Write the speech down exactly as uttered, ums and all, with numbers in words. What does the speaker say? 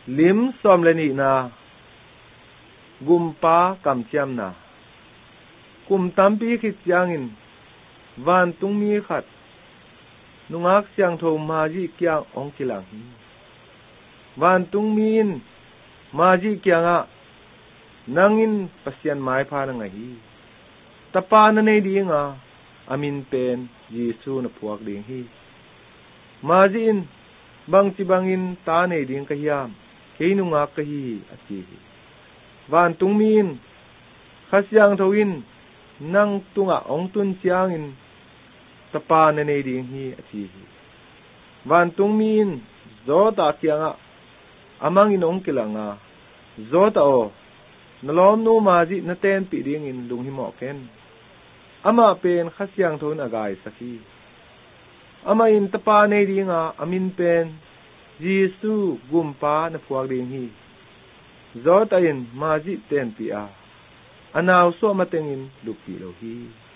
ลิมซอมเลนีนากุมปากำเจียมนากุมตัมปีคิดยังอินวันตุงมีขัดนุงักเสียงโทมาจีเกียงองกิลังวันตุงมีนมาจีเกียงอะนังอินปัสยันไม้พานังไงตะปานในดีงาอามินเป็นยิสูนพวกดิงฮีมาจีนบังจิบังอินตาในดิงกะยามเฮนุงักกะฮีอติวันตุงมีนขัสยังทวินนังตุงะองตุนเจียงอินตะปานในดิงฮีอติวันตุงมีนโซตาเกียงะอามังอินองกิลังาโซตาโอนลอมนูมาจินเตนปีดิงอินลุงหิมอเกนอามาเป็นขัสยังทวนอากายสักีอามาอินตะปาในดิงาอามินเป็นยิสูกุมปานพวกดิงฮีโซตาอินมาจิเตนปีอาอนาวโซมาเตงอินลุกปีโลฮี